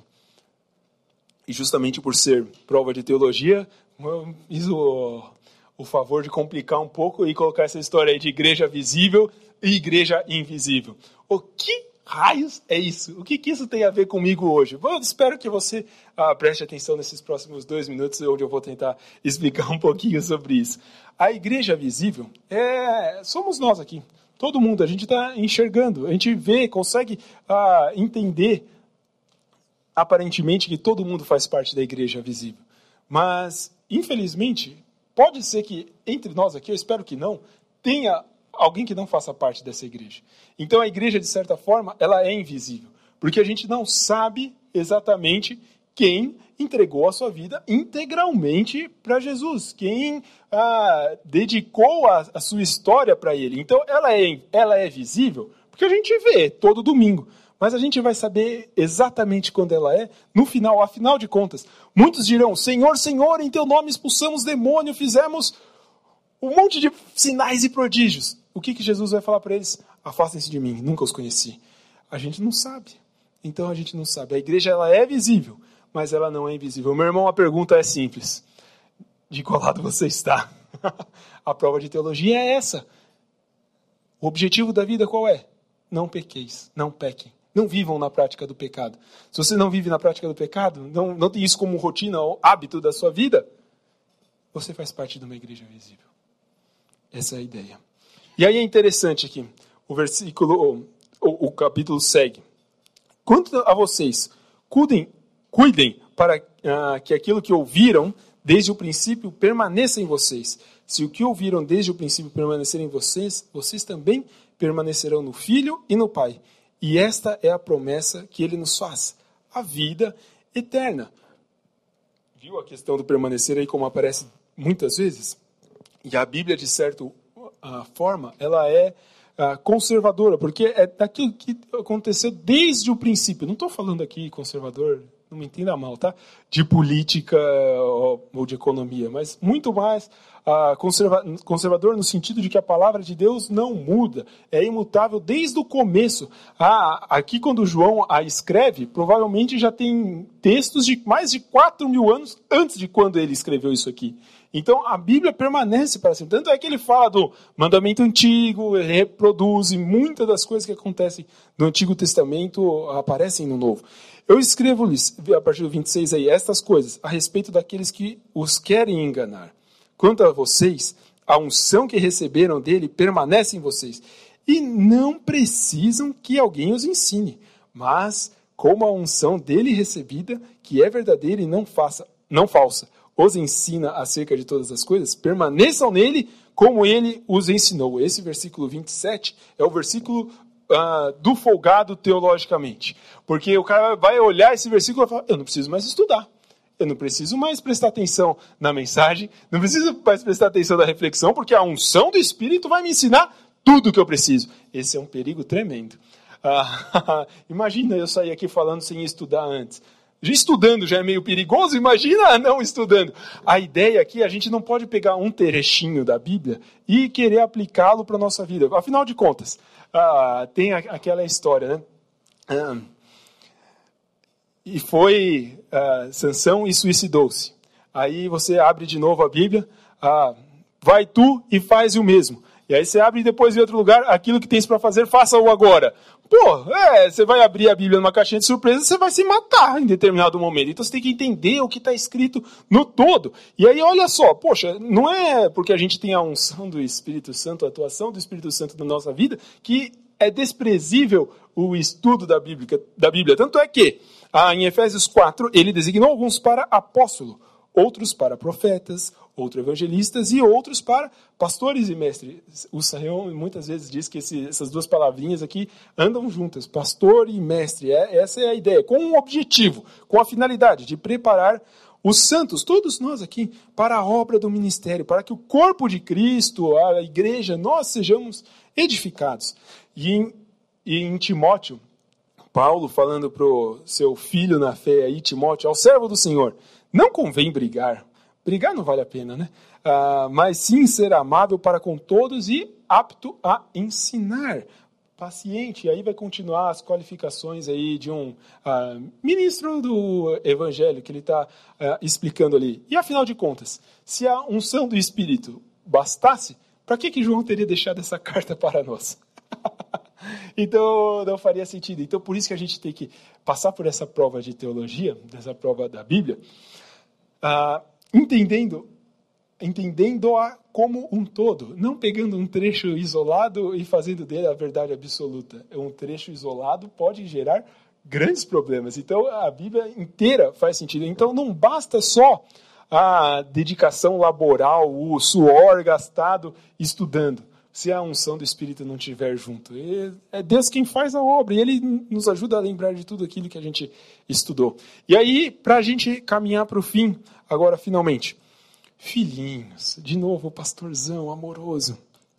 E justamente por ser prova de teologia, eu fiz o... o favor de complicar um pouco e colocar essa história aí de igreja visível e igreja invisível. O que raios é isso? O que, que isso tem a ver comigo hoje? Bom, eu espero que você ah, preste atenção nesses próximos dois minutos, onde eu vou tentar explicar um pouquinho sobre isso. A igreja visível é, somos nós aqui. Todo mundo, a gente está enxergando, a gente vê, consegue ah, entender aparentemente que todo mundo faz parte da igreja visível. Mas, infelizmente... Pode ser que, entre nós aqui, eu espero que não, tenha alguém que não faça parte dessa igreja. Então, a igreja, de certa forma, ela é invisível. Porque a gente não sabe exatamente quem entregou a sua vida integralmente para Jesus, quem ah, dedicou a, a sua história para ele. Então, ela é, ela é visível, porque a gente vê todo domingo, mas a gente vai saber exatamente quando ela é, no final, afinal de contas. Muitos dirão, Senhor, Senhor, em teu nome expulsamos demônio, fizemos um monte de sinais e prodígios. O que, que Jesus vai falar para eles? Afastem-se de mim, nunca os conheci. A gente não sabe. Então a gente não sabe. A igreja ela é visível, mas ela não é invisível. Meu irmão, a pergunta é simples. De qual lado você está? A prova de teologia é essa. O objetivo da vida qual é? Não pequeis, não pequem. Não vivam na prática do pecado. Se você não vive na prática do pecado, não, não tem isso como rotina ou hábito da sua vida, você faz parte de uma igreja visível. Essa é a ideia. E aí é interessante aqui, o versículo, o, o capítulo segue. Quanto a vocês, cuidem, cuidem para uh, que aquilo que ouviram desde o princípio permaneça em vocês. Se o que ouviram desde o princípio permanecer em vocês, vocês também permanecerão no Filho e no Pai. E esta é a promessa que ele nos faz, a vida eterna. Viu a questão do permanecer aí como aparece muitas vezes? E a Bíblia, de certa forma, ela é conservadora, porque é daquilo que aconteceu desde o princípio. Não estou falando aqui conservador, não me entenda mal, tá? De política ou de economia, mas muito mais uh, conserva- conservador no sentido de que a palavra de Deus não muda, é imutável desde o começo. Ah, aqui quando João a escreve, provavelmente já tem textos de mais de quatro mil anos antes de quando ele escreveu isso aqui. Então a Bíblia permanece para sempre. Tanto é que ele fala do mandamento antigo, ele reproduz, e muitas das coisas que acontecem no Antigo Testamento aparecem no Novo. Eu escrevo-lhes, a partir do vinte e seis aí, estas coisas a respeito daqueles que os querem enganar. Quanto a vocês, a unção que receberam dele permanece em vocês. E não precisam que alguém os ensine. Mas, como a unção dele recebida, que é verdadeira e não, faça, não falsa, os ensina acerca de todas as coisas, permaneçam nele como ele os ensinou. Esse versículo vinte e sete é o versículo uh, do folgado teologicamente. Porque o cara vai olhar esse versículo e vai falar, eu não preciso mais estudar. Eu não preciso mais prestar atenção na mensagem, não preciso mais prestar atenção na reflexão, porque a unção do Espírito vai me ensinar tudo o que eu preciso. Esse é um perigo tremendo. Ah, imagina eu sair aqui falando sem estudar antes. Estudando já é meio perigoso, imagina não estudando. A ideia aqui, a gente não pode pegar um trechinho da Bíblia e querer aplicá-lo para a nossa vida. Afinal de contas, ah, tem aquela história, né? Ah, e foi ah, Sansão e suicidou-se. Aí você abre de novo a Bíblia, ah, vai tu e faz o mesmo. E aí você abre e depois em outro lugar, aquilo que tens para fazer, faça-o agora. Pô, é, você vai abrir a Bíblia numa caixinha de surpresa, você vai se matar em determinado momento. Então você tem que entender o que está escrito no todo. E aí olha só, poxa, não é porque a gente tem a unção do Espírito Santo, a atuação do Espírito Santo na nossa vida, que é desprezível o estudo da Bíblia. Da Bíblia. Tanto é que, ah, em Efésios quatro, ele designou alguns para apóstolo, outros para profetas, outros evangelistas e outros para pastores e mestres. O Saião muitas vezes diz que esse, essas duas palavrinhas aqui andam juntas, pastor e mestre. É, essa é a ideia, com um objetivo, com a finalidade de preparar os santos, todos nós aqui, para a obra do ministério, para que o corpo de Cristo, a igreja, nós sejamos edificados. E em, e em Timóteo, Paulo falando para o seu filho na fé aí, Timóteo, ao servo do Senhor, não convém brigar. Brigar não vale a pena, né? Ah, mas sim ser amável para com todos e apto a ensinar. Paciente. E aí vai continuar as qualificações aí de um ah, ministro do evangelho que ele está ah, explicando ali. E afinal de contas, se a unção do Espírito bastasse, para que, que João teria deixado essa carta para nós? Então não faria sentido. Então por isso que a gente tem que passar por essa prova de teologia, dessa prova da Bíblia, ah, entendendo, entendendo-a como um todo, não pegando um trecho isolado e fazendo dele a verdade absoluta. Um trecho isolado pode gerar grandes problemas. Então a Bíblia inteira faz sentido. Então não basta só a dedicação laboral, o suor gastado estudando. se a unção do Espírito não estiver junto. É Deus quem faz a obra, e Ele nos ajuda a lembrar de tudo aquilo que a gente estudou. E aí, para a gente caminhar para o fim, agora finalmente, filhinhos, de novo o pastorzão amoroso.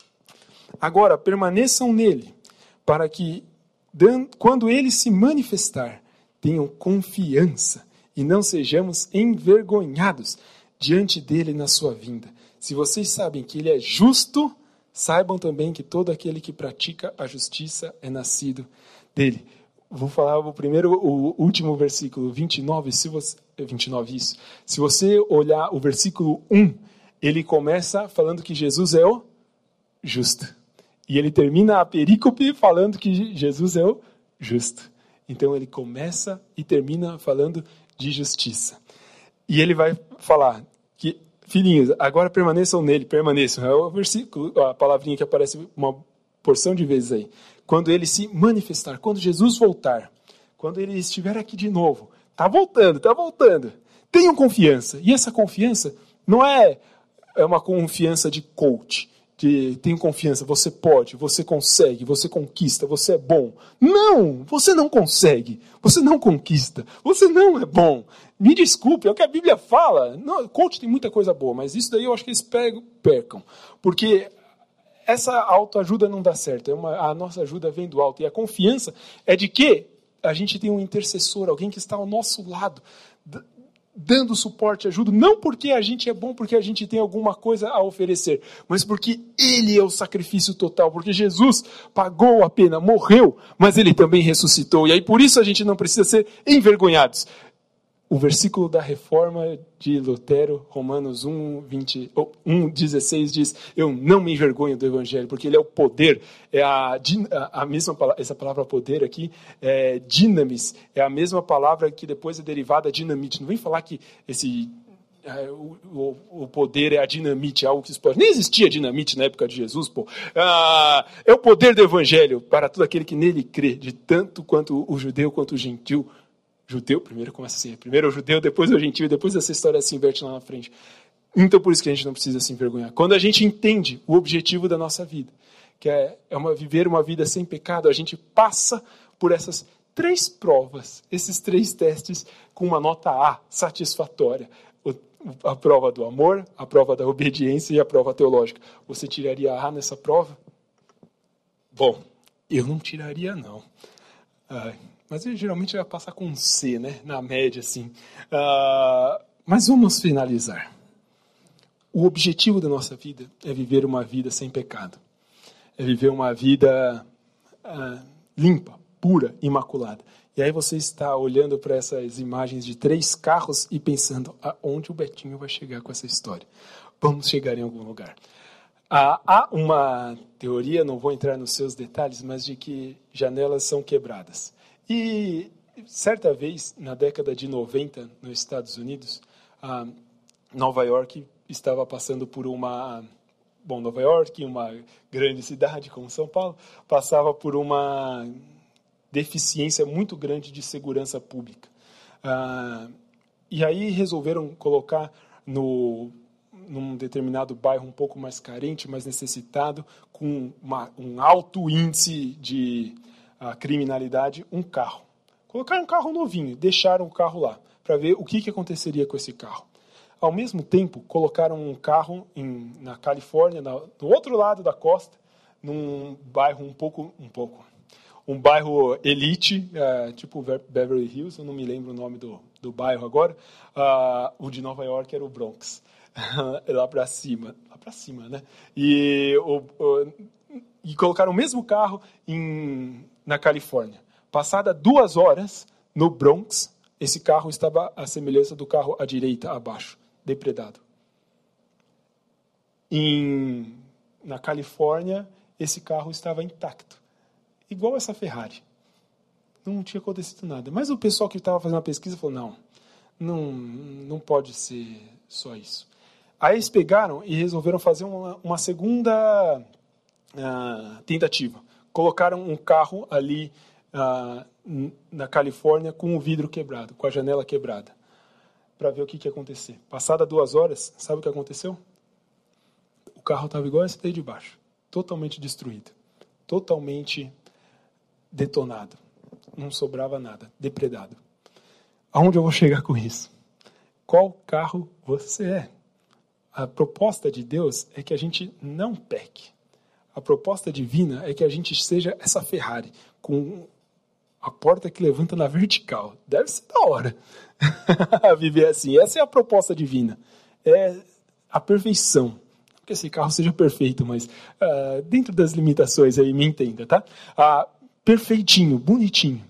Agora, permaneçam nele, para que, quando ele se manifestar, tenham confiança e não sejamos envergonhados diante dele na sua vinda. Se vocês sabem que ele é justo, saibam também que todo aquele que pratica a justiça é nascido dele. Vou falar o primeiro, o último versículo, vinte e nove, se você, vinte e nove, isso. Se você olhar o versículo um, ele começa falando que Jesus é o justo. E ele termina a perícope falando que Jesus é o justo. Então ele começa e termina falando de justiça. E ele vai falar que, filhinhos, agora permaneçam nele, permaneçam. É o versículo, a palavrinha que aparece uma porção de vezes aí. Quando ele se manifestar, quando Jesus voltar, quando ele estiver aqui de novo, está voltando, está voltando. Tenham confiança. E essa confiança não é, é uma confiança de coach. De, tenho confiança, você pode, você consegue, você conquista, você é bom. Não, você não consegue, você não conquista, você não é bom. Me desculpe, é o que a Bíblia fala. Não, coach tem muita coisa boa, mas isso daí eu acho que eles pegam, percam. Porque essa autoajuda não dá certo, é uma, a nossa ajuda vem do alto. E a confiança é de que a gente tem um intercessor, alguém que está ao nosso lado, dando suporte, ajuda, não porque a gente é bom, porque a gente tem alguma coisa a oferecer, mas porque Ele é o sacrifício total, porque Jesus pagou a pena, morreu, mas Ele também ressuscitou, e aí por isso a gente não precisa ser envergonhados. O versículo da reforma de Lutero, Romanos um, vinte, oh, um, dezesseis, diz: eu não me envergonho do Evangelho, porque ele é o poder, é a, a mesma palavra, essa palavra poder aqui, é dinamis, é a mesma palavra que depois é derivada dinamite. Não vem falar que esse, é, o, o, o poder é a dinamite, é algo que explode. Nem existia dinamite na época de Jesus, pô. Ah, é o poder do Evangelho para todo aquele que nele crê, de tanto quanto o judeu quanto o gentil. Judeu, primeiro começa assim, primeiro é o judeu, depois é o gentil, depois essa história se inverte lá na frente. Então por isso que a gente não precisa se envergonhar. Quando a gente entende o objetivo da nossa vida, que é, é uma, viver uma vida sem pecado, a gente passa por essas três provas, esses três testes com uma nota A, satisfatória. O, a prova do amor, a prova da obediência e a prova teológica. Você tiraria A nessa prova? Bom, eu não tiraria não. Ai... Mas ele geralmente vai passar com um C, né? Na média, assim. Uh, mas vamos finalizar. O objetivo da nossa vida é viver uma vida sem pecado. É viver uma vida uh, limpa, pura, imaculada. E aí você está olhando para essas imagens de três carros e pensando: aonde o Betinho vai chegar com essa história? Vamos chegar em algum lugar. Uh, há uma teoria, não vou entrar nos seus detalhes, mas de que janelas são quebradas. E certa vez, na década de noventa, nos Estados Unidos, ah, Nova York estava passando por uma... Bom, Nova York, uma grande cidade como São Paulo, passava por uma deficiência muito grande de segurança pública. Ah, e aí resolveram colocar no, num determinado bairro um pouco mais carente, mais necessitado, com uma, um alto índice de... a criminalidade, um carro. Colocaram um carro novinho, deixaram o carro lá, para ver o que, que aconteceria com esse carro. Ao mesmo tempo, colocaram um carro em, na Califórnia, na, do outro lado da costa, num bairro um pouco, um pouco, um bairro elite, uh, tipo Beverly Hills, eu não me lembro o nome do, do bairro agora, uh, o de Nova York era o Bronx, lá para cima, lá para cima, né? E, o, o, e colocaram o mesmo carro em... na Califórnia. Passada duas horas, no Bronx, esse carro estava à semelhança do carro à direita, abaixo, depredado. Em, na Califórnia, esse carro estava intacto, igual essa Ferrari. Não tinha acontecido nada. Mas o pessoal que estava fazendo a pesquisa falou: não, não, não pode ser só isso. Aí eles pegaram e resolveram fazer uma, uma segunda uh, tentativa. Colocaram um carro ali uh, na Califórnia com o vidro quebrado, com a janela quebrada, para ver o que, que ia acontecer. Passada duas horas, sabe o que aconteceu? O carro estava igual esse daí de baixo. totalmente destruído, totalmente detonado. Não sobrava nada, depredado. Aonde eu vou chegar com isso? Qual carro você é? A proposta de Deus é que a gente não peque. A proposta divina é que a gente seja essa Ferrari, com a porta que levanta na vertical. Deve ser da hora viver assim. Essa é a proposta divina. É a perfeição. Não que esse carro seja perfeito, mas uh, dentro das limitações aí, me entenda, tá? Uh, perfeitinho, bonitinho.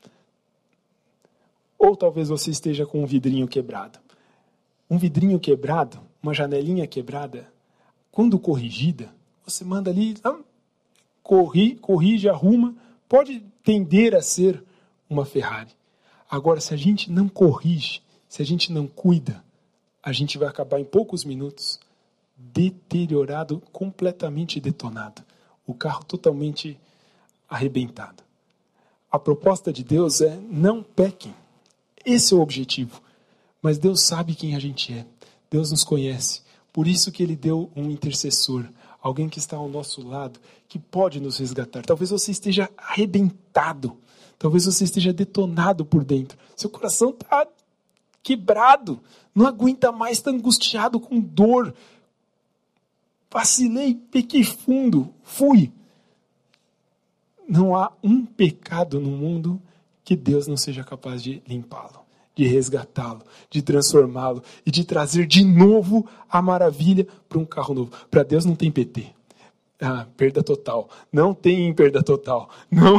Ou talvez você esteja com um vidrinho quebrado. Um vidrinho quebrado, uma janelinha quebrada, quando corrigida, você manda ali, ah, corri, corrige, arruma, pode tender a ser uma Ferrari. Agora, se a gente não corrige, se a gente não cuida, a gente vai acabar em poucos minutos deteriorado, completamente detonado. O carro totalmente arrebentado. A proposta de Deus é não pequem. Esse é o objetivo. Mas Deus sabe quem a gente é. Deus nos conhece. Por isso que Ele deu um intercessor. Alguém que está ao nosso lado, que pode nos resgatar. Talvez você esteja arrebentado. Talvez você esteja detonado por dentro. Seu coração está quebrado. Não aguenta mais, está angustiado com dor. Vacilei, pequei fundo, fui. Não há um pecado no mundo que Deus não seja capaz de limpá-lo, de resgatá-lo, de transformá-lo e de trazer de novo a maravilha para um carro novo. Para Deus não tem P T. Ah, perda total. Não tem perda total. Não.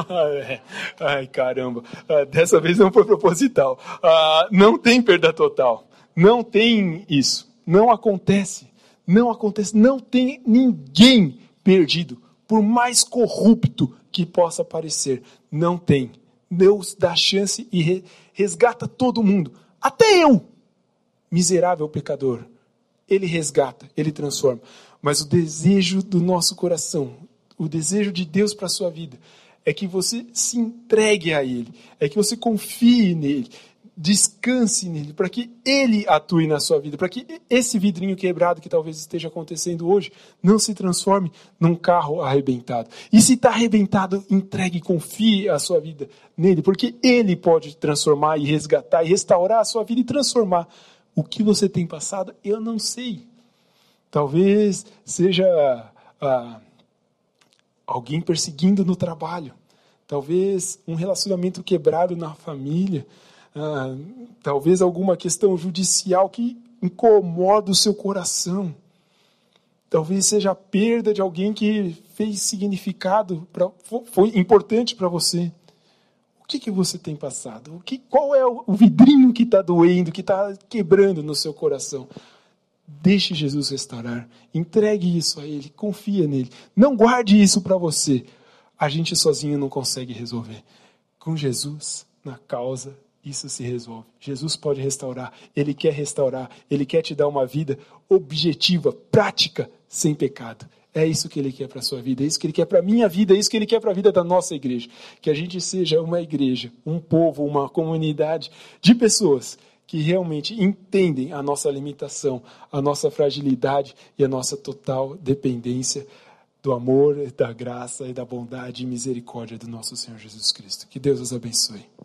Ai, caramba. Ah, dessa vez não foi proposital. Ah, não tem perda total. Não tem isso. Não acontece. Não acontece. Não tem ninguém perdido. Por mais corrupto que possa parecer. Não tem. Deus dá chance e resgata todo mundo. Até eu, miserável pecador. Ele resgata, Ele transforma. Mas o desejo do nosso coração, o desejo de Deus para a sua vida, é que você se entregue a Ele. É que você confie nele. Descanse nele, para que Ele atue na sua vida. Para que esse vidrinho quebrado que talvez esteja acontecendo hoje não se transforme num carro arrebentado. E se está arrebentado, entregue e confie a sua vida nele. Porque Ele pode transformar e resgatar e restaurar a sua vida e transformar. O que você tem passado, eu não sei. Talvez seja ah, alguém perseguindo no trabalho. Talvez um relacionamento quebrado na família. Ah, talvez alguma questão judicial que incomoda o seu coração. Talvez seja a perda de alguém que fez significado, pra, foi importante para você. O que, que você tem passado? O que, qual é o, o vidrinho que está doendo, que está quebrando no seu coração? Deixe Jesus restaurar. Entregue isso a Ele. Confia nele. Não guarde isso para você. A gente sozinho não consegue resolver. Com Jesus na causa, isso se resolve. Jesus pode restaurar. Ele quer restaurar. Ele quer te dar uma vida objetiva, prática, sem pecado. É isso que Ele quer para a sua vida. É isso que Ele quer para a minha vida. É isso que Ele quer para a vida da nossa igreja. Que a gente seja uma igreja, um povo, uma comunidade de pessoas que realmente entendem a nossa limitação, a nossa fragilidade e a nossa total dependência do amor, da graça e da bondade e misericórdia do nosso Senhor Jesus Cristo. Que Deus os abençoe.